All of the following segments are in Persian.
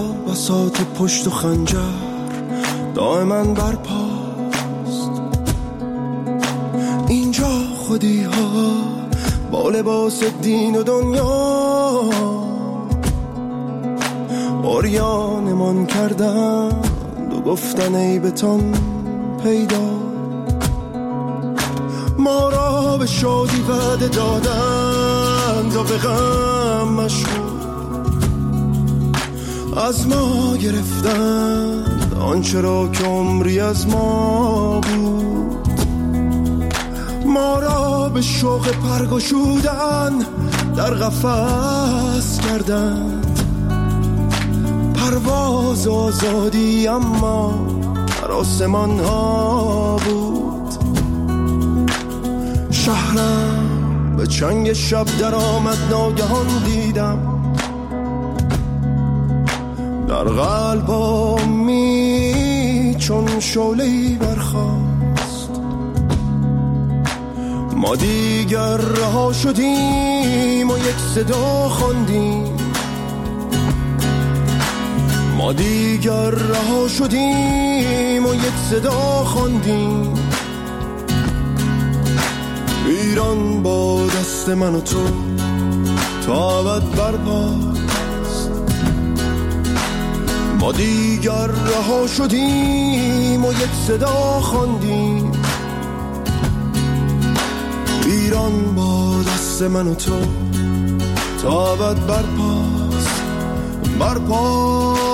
بساط پشت و خنجر دائما برپاست. اینجا خودی ها با لباس دین و دنیا عریانمان کردند و گفتن ای بتان پیدا. ما را به شادی وعده دادند و به غم مشغول از ما گرفتند آنچه را که عمری از ما بود. ما را به شوق پرگشودن در قفس کردند، پرواز آزادی اما در آسمان ها بود. شهرم به چنگ شب در آمد، ناگهان دیدم در قلبمی چون شعله‌ای برخاست. ما دیگر رها شدیم و یک صدا خواندیم، ما دیگر رها شدیم و یک صدا خواندیم. ایران با دست من و تو تا ابد برپاست. ما دیگر رها شدیم و یک صدا خواندیم. ایران با دست من و تو تا ابد برپاست، برپاست.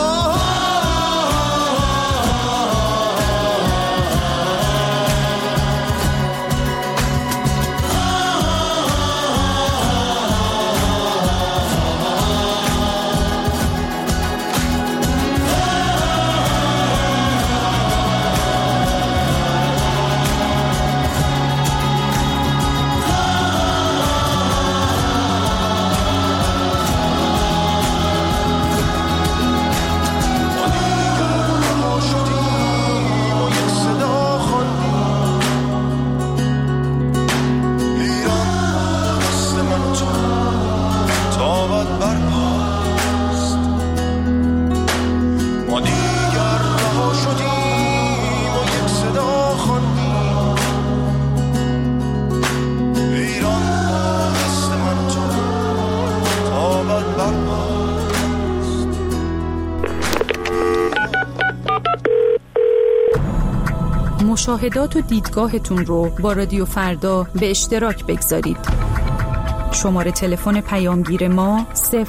مشاهدات و دیدگاهتون رو با رادیو فردا به اشتراک بگذارید. شماره تلفن پیامگیر ما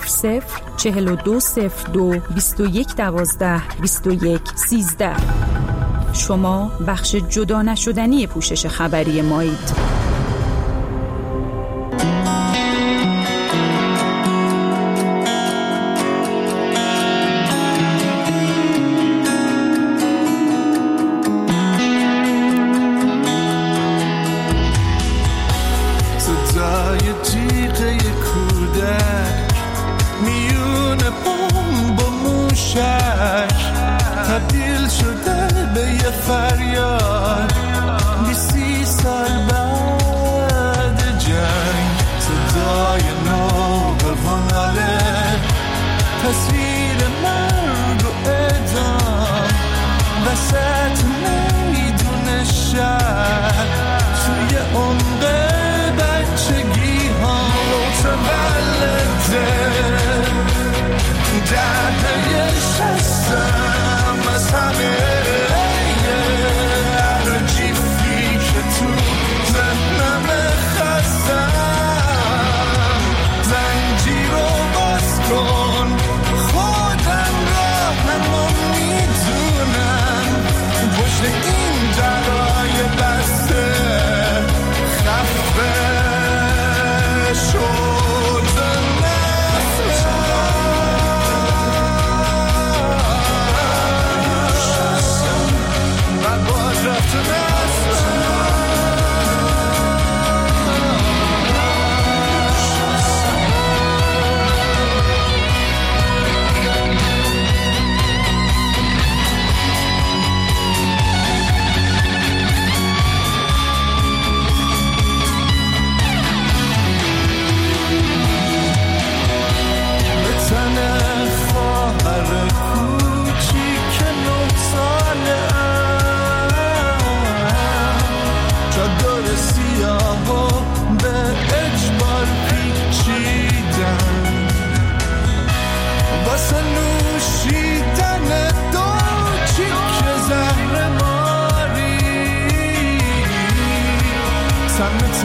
00420221122113. شما بخش جدا نشدنی پوشش خبری مایید. تبدیل شده به یه فریاد 20 سال بعد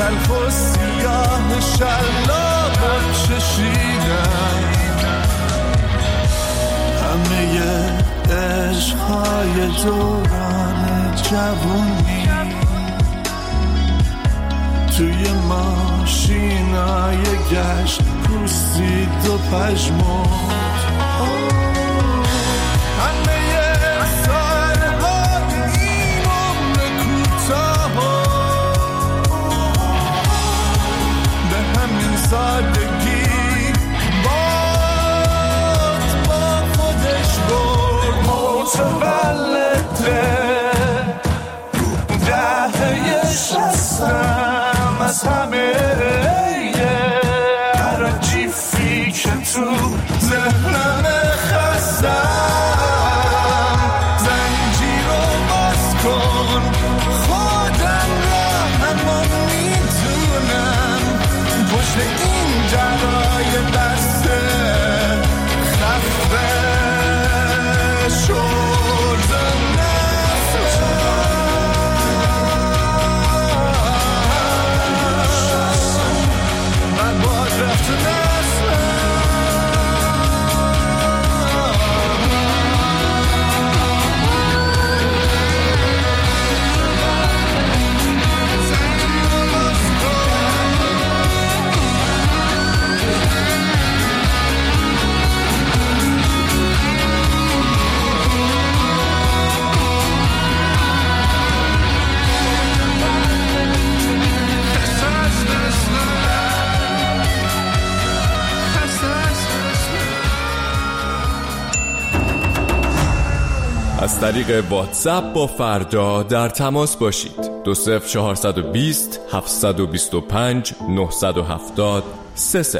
تلخ و سیاه شلاق چشیدم، همه عشقهای دوران جوونی توی ماشینای گشت پوسید و پژمرد. سادگی با خودش برد. متولده دهه 60 از همه عراجیفی که تو ذهنم خستم، زنجیر رو باز کن خودم را همون میدونم، پشت این جرای بسته خفه شد نفسم. من باید رفت نسلم. از طریق واتساپ با فردا در تماس باشید. 20420 725 970 30.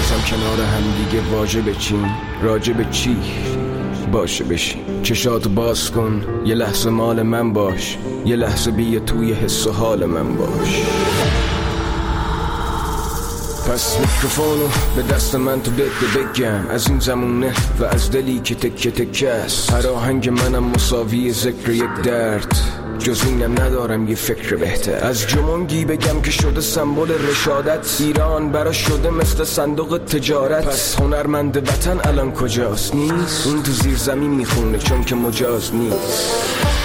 از کنار هم دیگه واجب چین راجب چی باشه بشین. چشاتو باز کن یه لحظه مال من باش، یه لحظه بیا توی حس و حال من باش. پس میکروفونو به دست من تو بده بگم از این زمونه و از دلی که تکه تکه است. هر آهنگ منم مساوی ذکر یک درد، جز اینم ندارم یه فکر بهتر. از جمونگی بگم که شده سمبل رشادت، ایران برا شده مثل صندوق تجارت. پس هنرمند وطن الان کجاست؟ نیست. اون تو زیر زمین میخونه چون که مجاز نیست.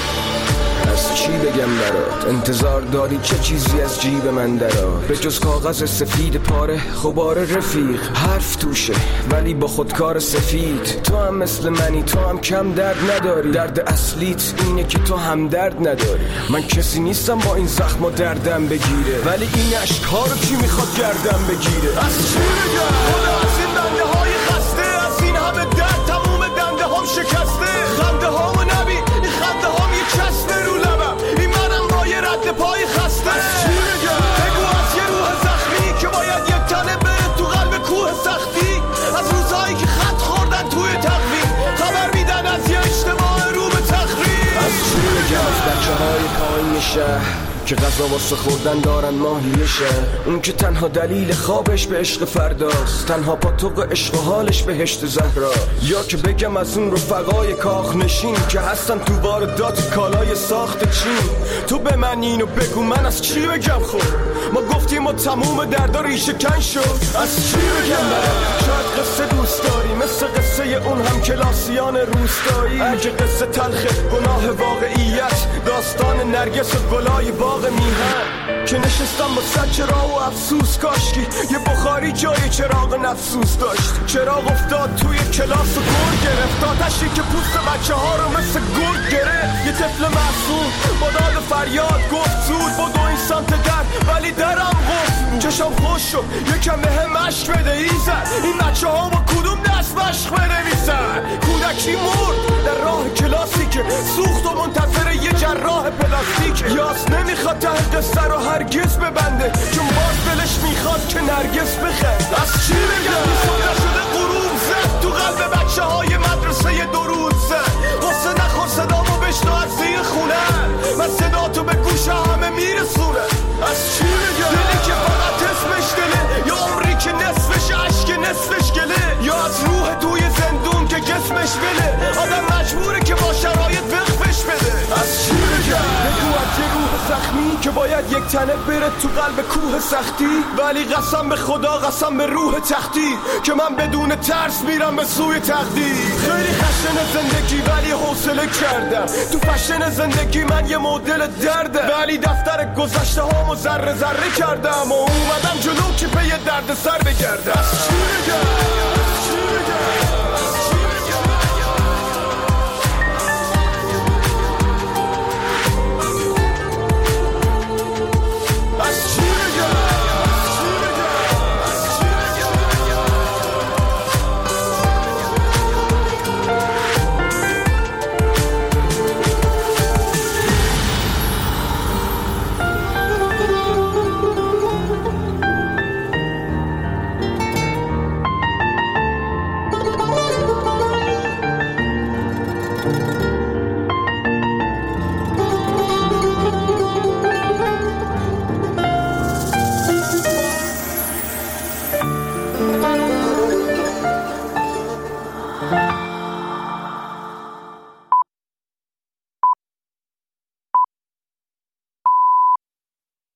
از چی بگم برات؟ انتظار داری چه چیزی از جیب من درات؟ به جز کاغذ سفید پاره غبار رفیق، حرف توشه ولی با خودکار سفید. تو هم مثل منی، تو هم کم درد نداری. درد اصلیت اینه که تو هم درد نداری. من کسی نیستم با این زخم و دردم بگیره، ولی این عشق‌ها رو کی میخواد گردم بگیره؟ از چی بگم؟ خدا از این بنده های خسته، از این همه درد تموم دنده هم شکسته. خنده هامو نبی، این خنده هام یه چسبه رو لبم، این منم با یه رد پای خسته. از چی بگم؟ بگو از یه روح زخمی که باید یک تنه بره تو قلب کوه سختی. از روزهایی که خط خوردن توی تقویم، خبر میدن از یه اجتماع رو به تخریب. از چی بگم؟ از بچه های پایین شهر که غذا واسه خوردن دارن ماهیشه، اون که تنها دلیل خوابش به عشق فرداست، تنها پاتوق عشق و حالش بهشت زهرا. یا که بگم از اون رفقای کاخ نشین که هستن تو واردات کالای ساخت چین. تو به من اینو بگو من از چی بگم؟ خب ما گفتیم و تموم دردا ریشه کن شد. از چی بگم برم؟ شاید قصه دوست داری مثل قصه اون هم کلاسیان روستایی. اگه قصه تلخه گناه واقعیت، داستان نرگس و گلای باغ میهن که نشستم با صد چراغ و افسوس. کاشکی یه بخاری جای چراغ نفسوس داشت. چراغ افتاد توی کلاس و گل گرفت، آتشی که پوست بچه ها رو مثل گل گرفت. یه طفل معصوم با داد و فریاد گفت زود بدو این سمت در، ولی درم قفل بود. چشم خوش شد یکم بهم عشق بده ایزد، این بچه ها با کدوم دست مشق بنویسن؟ کودکی مرد در راه کلاسی که سوخت و منتظر یه جراح پلاستیک. یاس نمیخواد ته قصه رو هرگز ببنده، چون باز دلش میخواد که نرگس بخند. از چی بگم؟ صبح شده غروب زد تو قلب بچه های مدرسه درود زد. واسه نخور صدامو بشنو از زیر خونه، من صدا تو به گوش همه میرسونه. از چی بگم؟ دلی که فقط اسمش دله، یا عمری که نصفش عشق نصفش گله، یا از روح توی زندون که جسمش بله. آدم مجبوره که با شرایط وقفش بده. از چی بگم؟ بگو از یه روح زخمی که باید یک تنه بره تو قلب کوه سختی. ولی قسم به خدا قسم به روح تختی که من بدون ترس میرم به سوی تقدیر. خیلی خشن زندگی ولی حوصله کردم، تو فشن زندگی من یه مدل درده، ولی دفتر گذشته هامو ذره ذره کردم و اومدم جلو که پی درد سر بگردم. از چی بگم؟